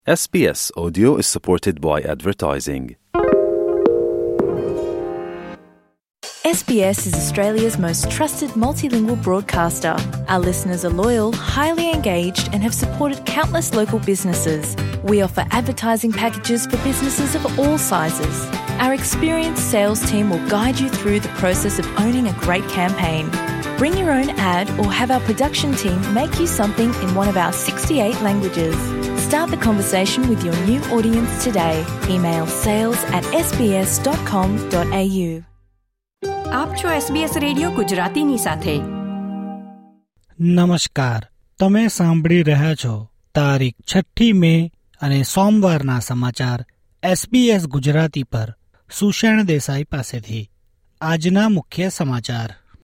SBS Audio is supported by advertising. SBS is Australia's most trusted multilingual broadcaster. Our listeners are loyal, highly engaged and have supported countless local businesses. We offer advertising packages for businesses of all sizes. Our experienced sales team will guide you through the process of owning a great campaign. Bring your own ad or have our production team make you something in one of our 68 languages. Start the conversation with your new audience today. Email sales@sbs.com.au. આપ છો SBS radio ગુજરાતીની સાથે. નમસ્કાર, તમે સાંભળી રહ્યા છો તારીખ 6 મે અને સોમવારના સમાચાર SBS ગુજરાતી પર સુષેણ દેસાઈ પાસેથી. આજના મુખ્ય સમાચાર.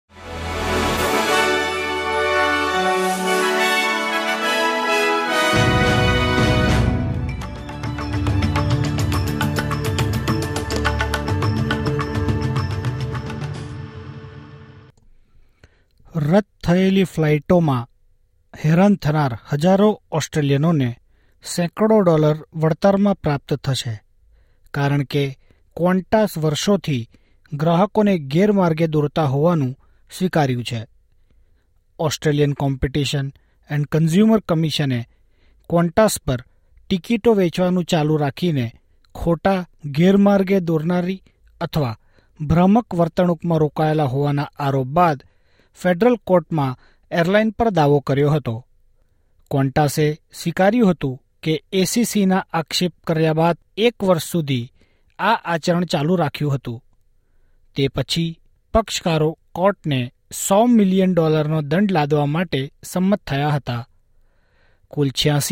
રદ થયેલી ફ્લાઇટોમાં હેરાન થનાર હજારો ઓસ્ટ્રેલિયનોને સેંકડો ડોલર વળતરમાં પ્રાપ્ત થશે, કારણ કે ક્વોન્ટાસ વર્ષોથી ગ્રાહકોને ગેરમાર્ગે દોરતા હોવાનું સ્વીકાર્યું છે. ઓસ્ટ્રેલિયન કોમ્પિટિશન એન્ડ કન્ઝ્યુમર કમિશને ક્વોન્ટાસ પર ટિકિટો વેચવાનું ચાલુ રાખીને ખોટા ગેરમાર્ગે દોરનારી અથવા ભ્રામક વર્તણૂકમાં રોકાયેલા હોવાના આરોપ બાદ ફેડરલ કોર્ટમાં એરલાઇન પર દાવો કર્યો હતો. ક્વોન્ટાસે સ્વીકાર્યું હતું કે એસીસીના આક્ષેપ કર્યા બાદ 1 વર્ષ સુધી આ આચરણ ચાલુ રાખ્યું હતું. તે પછી પક્ષકારો કોર્ટને $100 મિલિયન દંડ લાદવા માટે સંમત થયા હતા. કુલ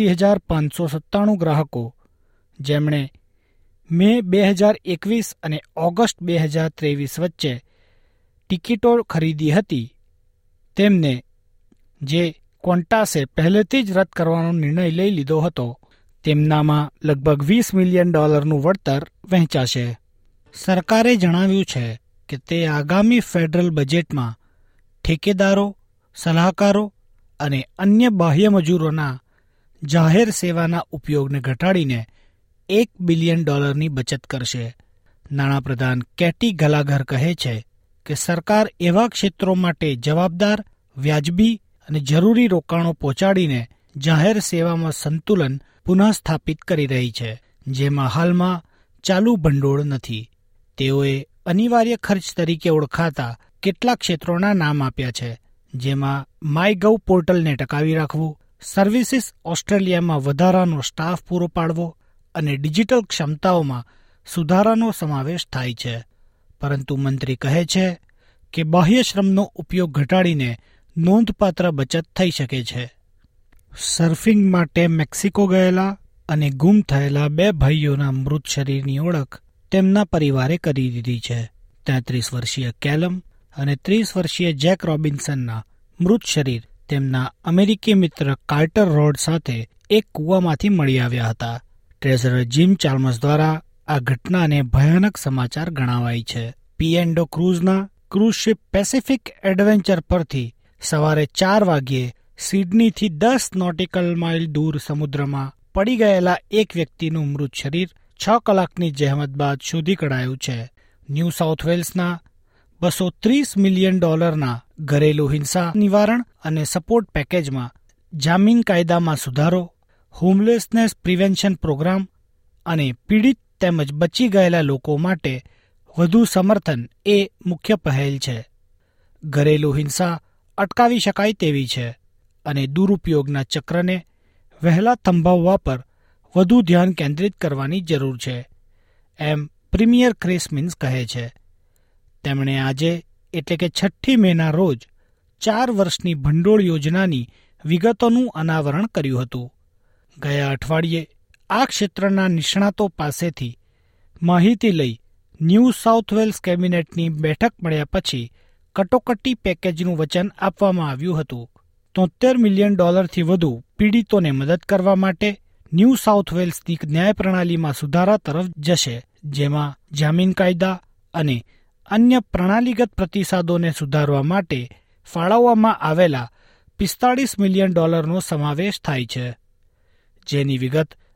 86,597 ગ્રાહકો, જેમણે મે 2021 અને ઓગસ્ટ 2023 વચ્ચે ટિકિટો ખરીદી હતી, તેમને જે ક્વોન્ટાસે પહેલેથી જ રદ કરવાનો નિર્ણય લઈ લીધો હતો, તેમનામાં લગભગ $20 મિલિયન વળતર વહેંચાશે. સરકારે જણાવ્યું છે કે તે આગામી ફેડરલ બજેટમાં ઠેકેદારો, સલાહકારો અને અન્ય બાહ્ય મજૂરોના જાહેર સેવાના ઉપયોગને ઘટાડીને $1 બિલિયન બચત કરશે. નાણાપ્રધાન કેટી ગલાઘર કહે છે કે સરકાર એવા ક્ષેત્રો માટે જવાબદાર, વ્યાજબી અને જરૂરી રોકાણો પહોંચાડીને જાહેર સેવામાં સંતુલન પુનઃસ્થાપિત કરી રહી છે, જેમાં હાલમાં ચાલુ ભંડોળ નથી. તેઓએ અનિવાર્ય ખર્ચ તરીકે ઓળખાતા કેટલાક ક્ષેત્રોના નામ આપ્યા છે, જેમાં માયગવ પોર્ટલને ટકાવી રાખવું, સર્વિસીસ ઓસ્ટ્રેલિયામાં વધારાનો સ્ટાફ પૂરો પાડવો અને ડિજિટલ ક્ષમતાઓમાં સુધારાનો સમાવેશ થાય છે. પરંતુ મંત્રી કહે છે કે બાહ્ય શ્રમનો ઉપયોગ ઘટાડીને નોંધપાત્ર બચત થઈ શકે છે. સર્ફિંગ માટે મેક્સિકો ગયેલા અને ગુમ થયેલા 2 ભાઈઓના મૃત શરીરની ઓળખ તેમના પરિવારે કરી દીધી છે. 33 વર્ષીય કેલમ અને 30 વર્ષીય જેક રોબિન્સનના મૃત શરીર તેમના અમેરિકી મિત્ર કાર્ટર રોડ સાથે એક કૂવામાંથી મળી આવ્યા હતા. ટ્રેઝરર જીમ ચાલ્મર્સ દ્વારા આ ઘટનાને ભયાનક સમાચાર ગણાવાય છે. પીએન્ડો ક્રૂઝના ક્રૂઝ શિપ પેસિફિક એડવેન્ચર પરથી સવારે 4 વાગ્યે સિડનીથી 10 નોટિકલ માઇલ દૂર સમુદ્રમાં પડી ગયેલા એક વ્યક્તિનું મૃત શરીર 6 કલાકની જહેમત બાદ શોધી કઢાયું છે. ન્યૂ સાઉથ વેલ્સના $230 મિલિયન ઘરેલું હિંસા નિવારણ અને સપોર્ટ પેકેજમાં જામીન કાયદામાં સુધારો, હોમલેસનેસ પ્રિવેન્શન પ્રોગ્રામ અને પીડિત તેમજ બચી ગયેલા લોકો માટે વધુ સમર્થન એ મુખ્ય પહેલ છે. ઘરેલું હિંસા અટકાવી શકાય તેવી છે અને દુરુપયોગના ચક્રને વહેલા થંભાવવા પર વધુ ધ્યાન કેન્દ્રિત કરવાની જરૂર છે, એમ પ્રીમિયર ક્રિસ મિન્સ કહે છે. તેમણે આજે એટલે કે 6 મેના રોજ 4 વર્ષની ભંડોળ યોજનાની વિગતોનું અનાવરણ કર્યું હતું. ગયા અઠવાડિયે આ ક્ષેત્રના નિષ્ણાતો પાસેથી માહિતી લઈ ન્યૂ સાઉથ વેલ્સ કેબિનેટની બેઠક મળ્યા પછી કટોકટી પેકેજનું વચન આપવામાં આવ્યું હતું. $73 મિલિયન વધુ પીડિતોને મદદ કરવા માટે ન્યૂ સાઉથ વેલ્સની ન્યાય પ્રણાલીમાં સુધારા તરફ જશે, જેમાં જામીન કાયદા અને અન્ય પ્રણાલીગત પ્રતિસાદોને સુધારવા માટે ફાળવવામાં આવેલા $45 મિલિયન સમાવેશ થાય છે, જેની વિગત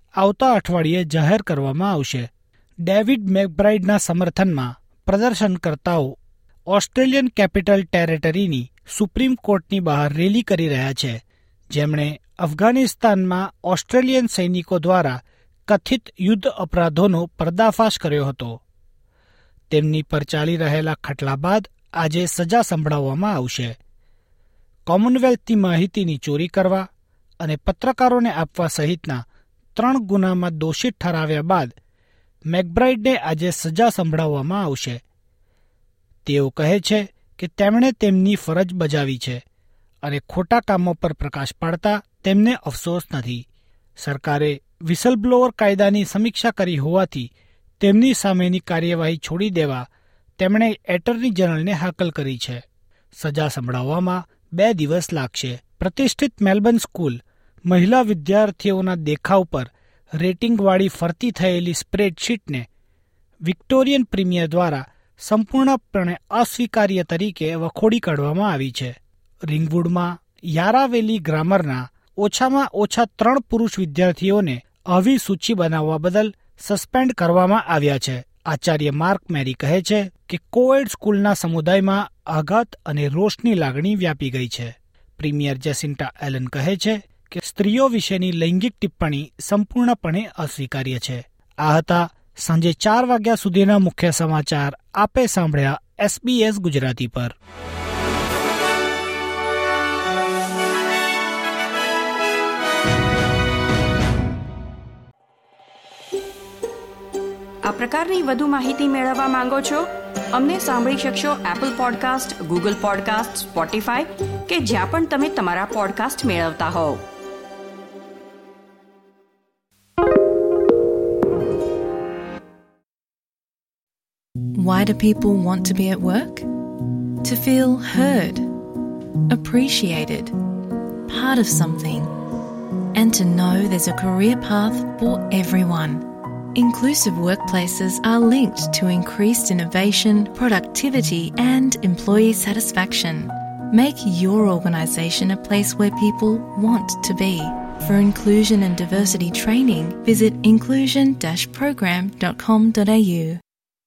આવતા અઠવાડિયે જાહેર કરવામાં આવશે. ડેવિડ મેકબ્રાઇડના સમર્થનમાં પ્રદર્શનકર્તાઓ ઓસ્ટ્રેલિયન કેપિટલ ટેરેટરીની સુપ્રીમ કોર્ટની બહાર રેલી કરી રહ્યા છે, જેમણે અફઘાનિસ્તાનમાં ઓસ્ટ્રેલિયન સૈનિકો દ્વારા કથિત યુદ્ધ અપરાધોનો પર્દાફાશ કર્યો હતો. તેમની પર ચાલી રહેલા ખટલા બાદ આજે સજા સંભળાવવામાં આવશે. કોમનવેલ્થની માહિતીની ચોરી કરવા અને પત્રકારોને આપવા સહિતના 3 ગુનામાં દોષિત ઠરાવ્યા બાદ મેકબ્રાઇડને આજે સજા સંભળાવવામાં આવશે. તેઓ કહે છે કે તેમણે તેમની ફરજ બજાવી છે અને ખોટા કામો પર પ્રકાશ પાડતા તેમને અફસોસ નથી. સરકારે વિસલબ્લોઅર કાયદાની સમીક્ષા કરી હોવાથી તેમની સામેની કાર્યવાહી છોડી દેવા તેમણે એટર્ની જનરલને હાકલ કરી છે. સજા સંભળાવવામાં 2 દિવસ લાગશે. પ્રતિષ્ઠિત મેલબર્ન સ્કૂલ મહિલા વિદ્યાર્થીઓના દેખાવ પર રેટિંગવાળી ફરતી થયેલી સ્પ્રેડશીટને વિક્ટોરિયન પ્રીમિયર દ્વારા સંપૂર્ણપણે અસ્વીકાર્ય તરીકે વખોડી કાઢવામાં આવી છે. રિંગવુડમાં યારાવેલી ગ્રામરના ઓછામાં ઓછા 3 પુરુષ વિદ્યાર્થીઓને આવી સૂચિ બનાવવા બદલ સસ્પેન્ડ કરવામાં આવ્યા છે. આચાર્ય માર્ક મેરી કહે છે કે કોએડ સ્કૂલના સમુદાયમાં આઘાત અને રોષની લાગણી વ્યાપી ગઈ છે. પ્રીમિયર જેસિન્ટા એલન કહે છે કે સ્ત્રીઓ વિશેની લૈંગિક ટિપ્પણી સંપૂર્ણપણે અસ્વીકાર્ય છે. આ હતા સાંજે 4 વાગ્યા સુધીના મુખ્ય સમાચાર. આપે સાંભળ્યા SBS ગુજરાતી પર. આ પ્રકારની વધુ માહિતી મેળવવા માંગો છો? અમને સાંભળી શકશો Apple podcast, Google podcast, Spotify કે જ્યાં પણ તમે તમારા પોડકાસ્ટ મેળવતા હોવ. Why do people want to be at work? To feel heard, appreciated, part of something, and to know there's a career path for everyone. Inclusive workplaces are linked to increased innovation, productivity, and employee satisfaction. Make your organisation a place where people want to be. For inclusion and diversity training, visit inclusion-program.com.au.